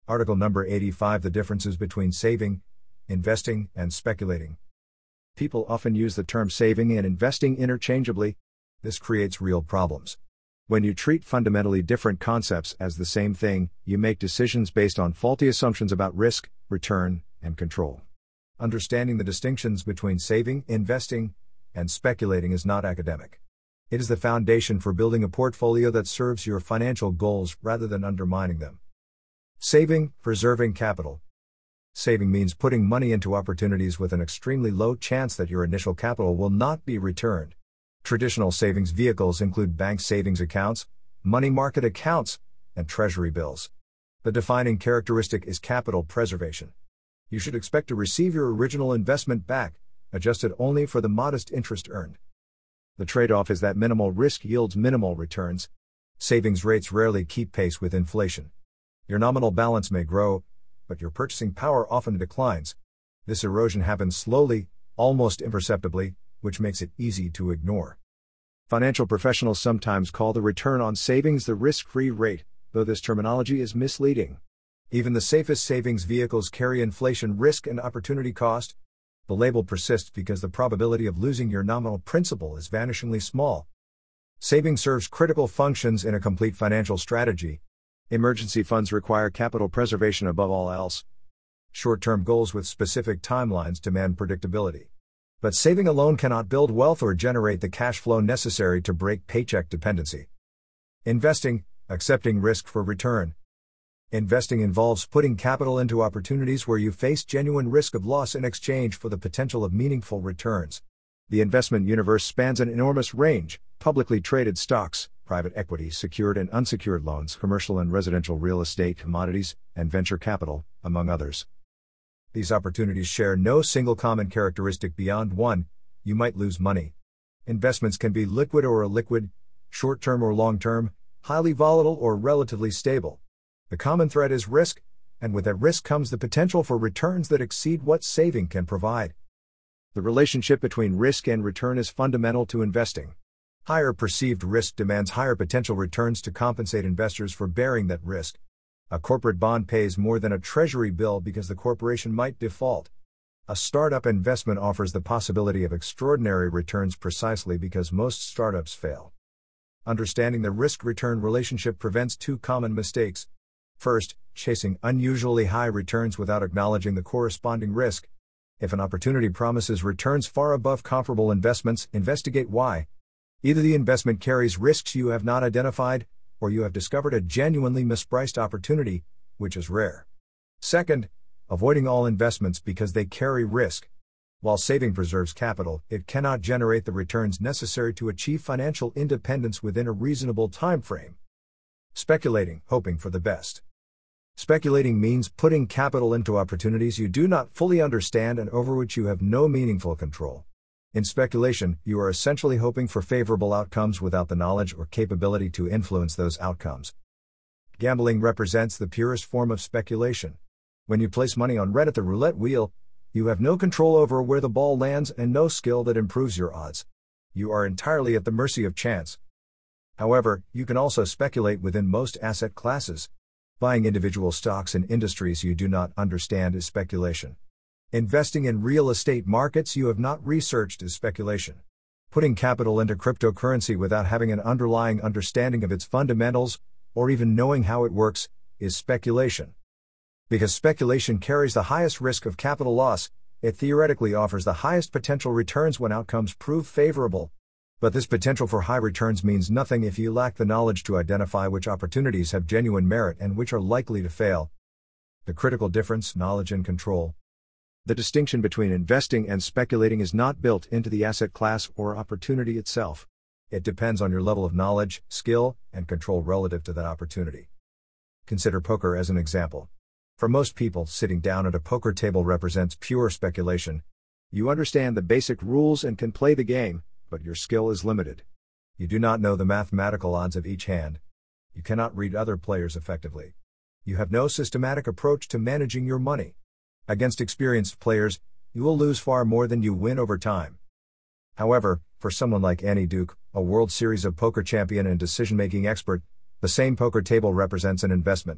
Article number 85: The differences between saving, investing, and speculating. People often use the term saving and investing interchangeably. This creates real problems. When you treat fundamentally different concepts as the same thing, you make decisions based on faulty assumptions about risk, return, and control. Understanding the distinctions between saving, investing, and speculating is not academic. It is the foundation for building a portfolio that serves your financial goals rather than undermining them. Saving, preserving capital. Saving means putting money into opportunities with an extremely low chance that your initial capital will not be returned. Traditional savings vehicles include bank savings accounts, money market accounts, and treasury bills. The defining characteristic is capital preservation. You should expect to receive your original investment back, adjusted only for the modest interest earned. The trade-off is that minimal risk yields minimal returns. Savings rates rarely keep pace with inflation. Your nominal balance may grow, but your purchasing power often declines. This erosion happens slowly, almost imperceptibly, which makes it easy to ignore. Financial professionals sometimes call the return on savings the risk-free rate, though this terminology is misleading. Even the safest savings vehicles carry inflation risk and opportunity cost. The label persists because the probability of losing your nominal principal is vanishingly small. Saving serves critical functions in a complete financial strategy. Emergency funds require capital preservation above all else. Short-term goals with specific timelines demand predictability. But saving alone cannot build wealth or generate the cash flow necessary to break paycheck dependency. Investing, accepting risk for return. Investing involves putting capital into opportunities where you face genuine risk of loss in exchange for the potential of meaningful returns. The investment universe spans an enormous range: publicly traded stocks, private equity, secured and unsecured loans, commercial and residential real estate, commodities, and venture capital, among others. These opportunities share no single common characteristic beyond one: you might lose money. Investments can be liquid or illiquid, short-term or long-term, highly volatile or relatively stable. The common thread is risk, and with that risk comes the potential for returns that exceed what saving can provide. The relationship between risk and return is fundamental to investing. Higher perceived risk demands higher potential returns to compensate investors for bearing that risk. A corporate bond pays more than a treasury bill because the corporation might default. A startup investment offers the possibility of extraordinary returns precisely because most startups fail. Understanding the risk-return relationship prevents two common mistakes. First, chasing unusually high returns without acknowledging the corresponding risk. If an opportunity promises returns far above comparable investments, investigate why. Either the investment carries risks you have not identified, or you have discovered a genuinely mispriced opportunity, which is rare. Second, avoiding all investments because they carry risk. While saving preserves capital, it cannot generate the returns necessary to achieve financial independence within a reasonable time frame. Speculating, hoping for the best. Speculating means putting capital into opportunities you do not fully understand and over which you have no meaningful control. In speculation, you are essentially hoping for favorable outcomes without the knowledge or capability to influence those outcomes. Gambling represents the purest form of speculation. When you place money on red at the roulette wheel, you have no control over where the ball lands and no skill that improves your odds. You are entirely at the mercy of chance. However, you can also speculate within most asset classes. Buying individual stocks in industries you do not understand is speculation. Investing in real estate markets you have not researched is speculation. Putting capital into cryptocurrency without having an underlying understanding of its fundamentals, or even knowing how it works, is speculation. Because speculation carries the highest risk of capital loss, it theoretically offers the highest potential returns when outcomes prove favorable. But this potential for high returns means nothing if you lack the knowledge to identify which opportunities have genuine merit and which are likely to fail. The critical difference: knowledge and control. The distinction between investing and speculating is not built into the asset class or opportunity itself. It depends on your level of knowledge, skill, and control relative to that opportunity. Consider poker as an example. For most people, sitting down at a poker table represents pure speculation. You understand the basic rules and can play the game, but your skill is limited. You do not know the mathematical odds of each hand. You cannot read other players effectively. You have no systematic approach to managing your money. Against experienced players, you will lose far more than you win over time. However, for someone like Annie Duke, a World Series of Poker champion and decision-making expert, the same poker table represents an investment.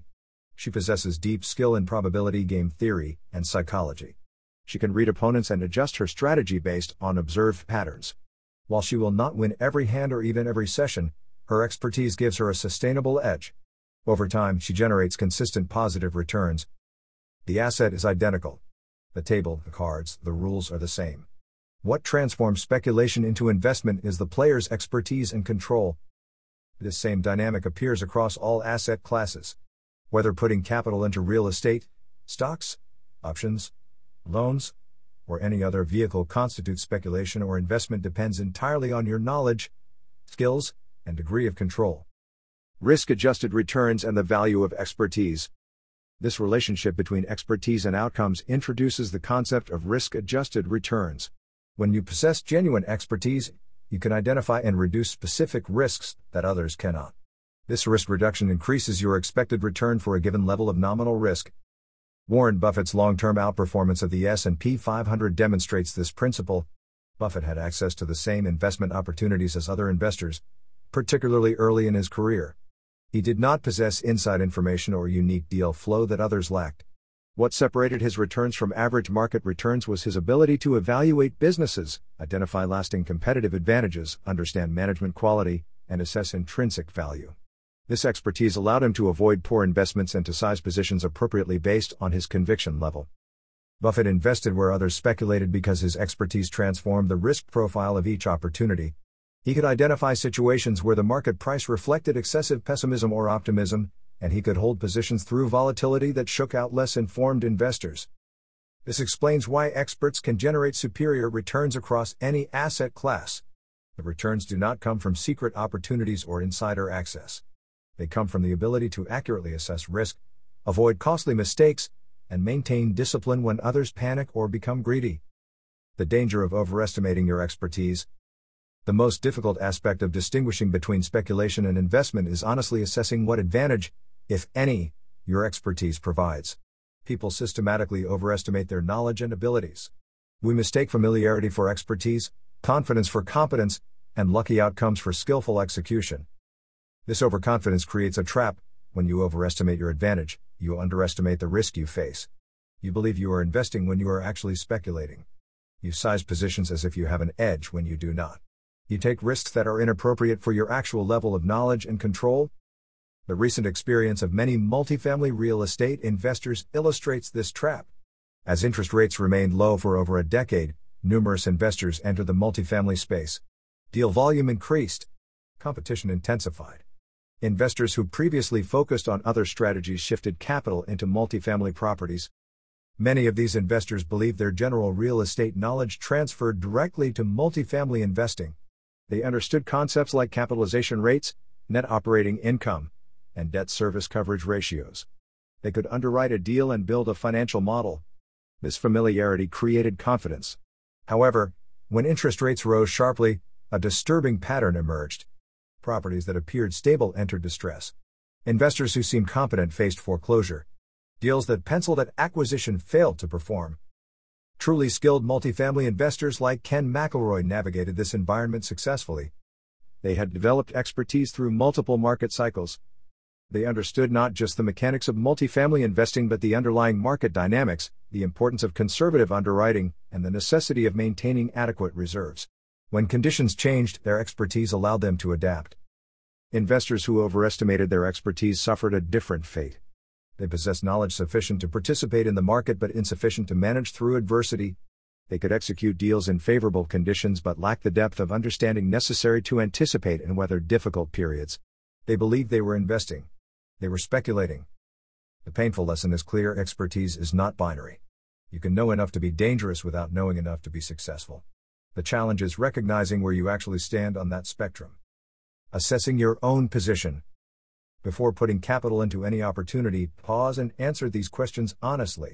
She possesses deep skill in probability game theory and psychology. She can read opponents and adjust her strategy based on observed patterns. While she will not win every hand or even every session, her expertise gives her a sustainable edge. Over time, she generates consistent positive returns. The asset is identical. The table, the cards, the rules are the same. What transforms speculation into investment is the player's expertise and control. This same dynamic appears across all asset classes. Whether putting capital into real estate, stocks, options, loans, or any other vehicle constitutes speculation or investment depends entirely on your knowledge, skills, and degree of control. Risk-adjusted returns and the value of expertise. This relationship between expertise and outcomes introduces the concept of risk-adjusted returns. When you possess genuine expertise, you can identify and reduce specific risks that others cannot. This risk reduction increases your expected return for a given level of nominal risk. Warren Buffett's long-term outperformance of the S&P 500 demonstrates this principle. Buffett had access to the same investment opportunities as other investors, particularly early in his career. He did not possess inside information or unique deal flow that others lacked. What separated his returns from average market returns was his ability to evaluate businesses, identify lasting competitive advantages, understand management quality, and assess intrinsic value. This expertise allowed him to avoid poor investments and to size positions appropriately based on his conviction level. Buffett invested where others speculated because his expertise transformed the risk profile of each opportunity. He could identify situations where the market price reflected excessive pessimism or optimism, and he could hold positions through volatility that shook out less informed investors. This explains why experts can generate superior returns across any asset class. The returns do not come from secret opportunities or insider access. They come from the ability to accurately assess risk, avoid costly mistakes, and maintain discipline when others panic or become greedy. The danger of overestimating your expertise. The most difficult aspect of distinguishing between speculation and investment is honestly assessing what advantage, if any, your expertise provides. People systematically overestimate their knowledge and abilities. We mistake familiarity for expertise, confidence for competence, and lucky outcomes for skillful execution. This overconfidence creates a trap. When you overestimate your advantage, you underestimate the risk you face. You believe you are investing when you are actually speculating. You size positions as if you have an edge when you do not. You take risks that are inappropriate for your actual level of knowledge and control. The recent experience of many multifamily real estate investors illustrates this trap. As interest rates remained low for over a decade, numerous investors entered the multifamily space. Deal volume increased. Competition intensified. Investors who previously focused on other strategies shifted capital into multifamily properties. Many of these investors believed their general real estate knowledge transferred directly to multifamily investing. They understood concepts like capitalization rates, net operating income, and debt service coverage ratios. They could underwrite a deal and build a financial model. This familiarity created confidence. However, when interest rates rose sharply, a disturbing pattern emerged. Properties that appeared stable entered distress. Investors who seemed competent faced foreclosure. Deals that penciled at acquisition failed to perform. Truly skilled multifamily investors like Ken McElroy navigated this environment successfully. They had developed expertise through multiple market cycles. They understood not just the mechanics of multifamily investing but the underlying market dynamics, the importance of conservative underwriting, and the necessity of maintaining adequate reserves. When conditions changed, their expertise allowed them to adapt. Investors who overestimated their expertise suffered a different fate. They possessed knowledge sufficient to participate in the market but insufficient to manage through adversity. They could execute deals in favorable conditions but lacked the depth of understanding necessary to anticipate and weather difficult periods. They believed they were investing. They were speculating. The painful lesson is clear: expertise is not binary. You can know enough to be dangerous without knowing enough to be successful. The challenge is recognizing where you actually stand on that spectrum. Assessing your own position. Before putting capital into any opportunity, pause and answer these questions honestly.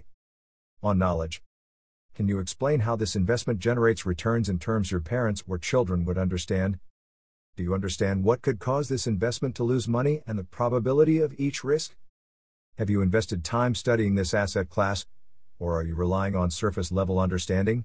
On knowledge. Can you explain how this investment generates returns in terms your parents or children would understand? Do you understand what could cause this investment to lose money and the probability of each risk? Have you invested time studying this asset class, or are you relying on surface-level understanding?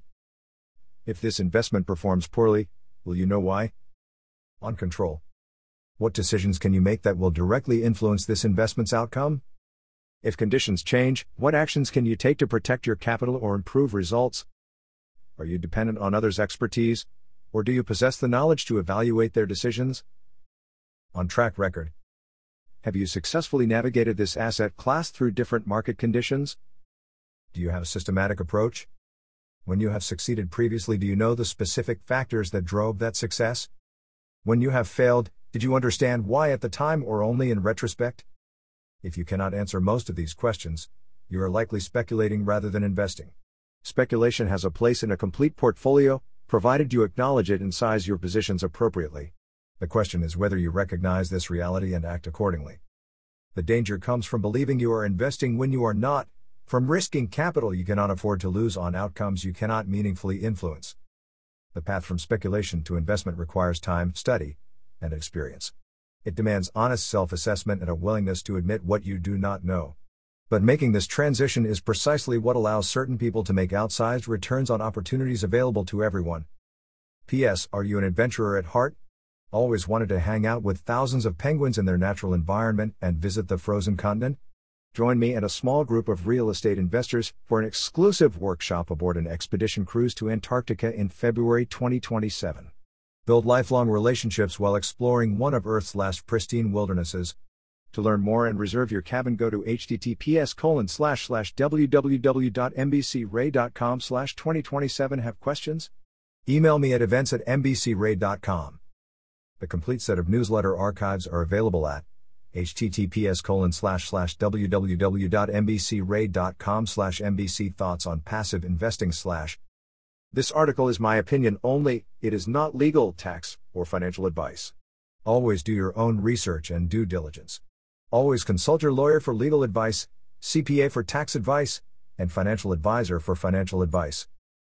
If this investment performs poorly, will you know why? On control. What decisions can you make that will directly influence this investment's outcome? If conditions change, what actions can you take to protect your capital or improve results? Are you dependent on others' expertise, or do you possess the knowledge to evaluate their decisions? On track record. Have you successfully navigated this asset class through different market conditions? Do you have a systematic approach? When you have succeeded previously, do you know the specific factors that drove that success? When you have failed, did you understand why at the time or only in retrospect? If you cannot answer most of these questions, you are likely speculating rather than investing. Speculation has a place in a complete portfolio, provided you acknowledge it and size your positions appropriately. The question is whether you recognize this reality and act accordingly. The danger comes from believing you are investing when you are not, from risking capital you cannot afford to lose on outcomes you cannot meaningfully influence. The path from speculation to investment requires time, study, and experience. It demands honest self-assessment and a willingness to admit what you do not know. But making this transition is precisely what allows certain people to make outsized returns on opportunities available to everyone. P.S. Are you an adventurer at heart? Always wanted to hang out with thousands of penguins in their natural environment and visit the frozen continent? Join me and a small group of real estate investors for an exclusive workshop aboard an expedition cruise to Antarctica in February 2027. Build lifelong relationships while exploring one of Earth's last pristine wildernesses. To learn more and reserve your cabin, go to https://www.mbcray.com/2027. Have questions? Email me at events@mbcray.com. The complete set of newsletter archives are available at https://www.mbcray.com/mbcthoughts on passive investing/. This article is my opinion only, it is not legal, tax, or financial advice. Always do your own research and due diligence. Always consult your lawyer for legal advice, CPA for tax advice, and financial advisor for financial advice.